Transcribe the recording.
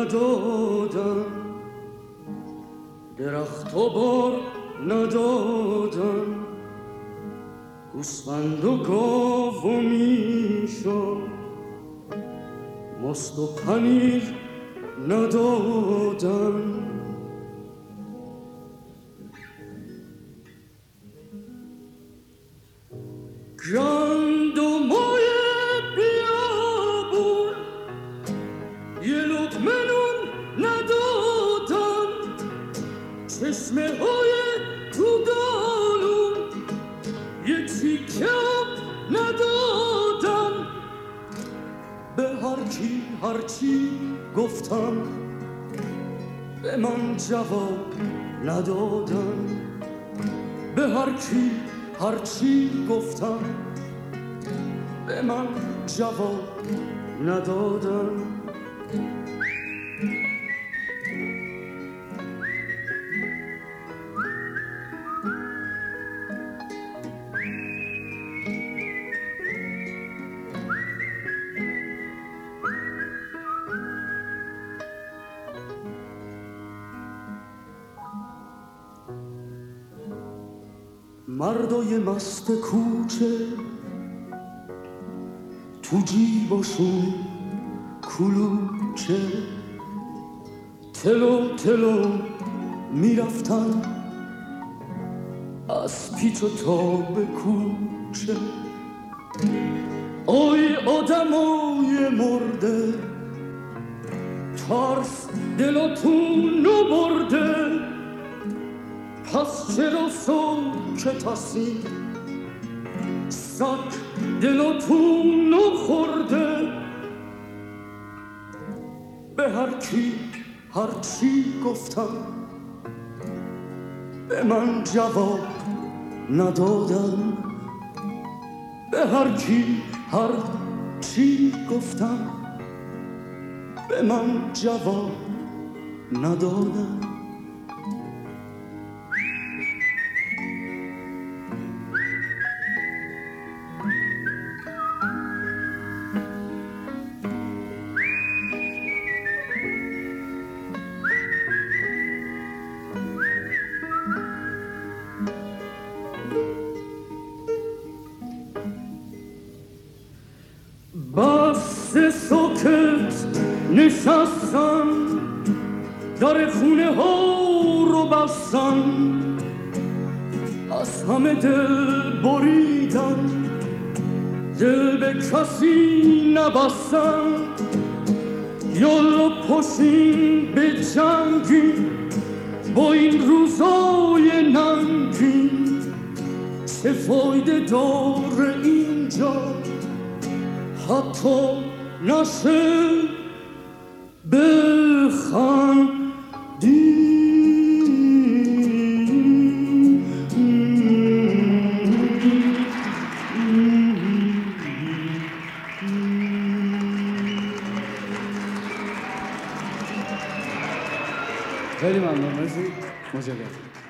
ندادن، درخت و بار ندادن، گوسفند و گاو و میشا ماست و پنیر ندادن. گندمای بیابون یه لقمه نون ندادن، چشمه های تو دالون یه تیکه آب ندادن. به هرچی گفتم به من جواب ندادن. به هرچی گفتم به من جواب ندادن. مردای مست کوچه تو جیباشون کلوچه تلو میرفتن از پیچ و تاب کوچه. آی آدمای مرده ترس دلاتونو برده، پس چرا ساکتسی؟ سگ دلاتونو خورده. به هرچی گفتم به من جواب ندادن. به هرچی گفتم به من جواب ندادن. بس ساکت نشستن، در خونه ها رو بستن، از همه دل بریدن، دل به کسی نبستن. یالا پاشین به جنگی با این روزای ننگی، چه فایده داره اینجا حتی نشه بخندی. خیلی ممنون، مرسی. متشکرم.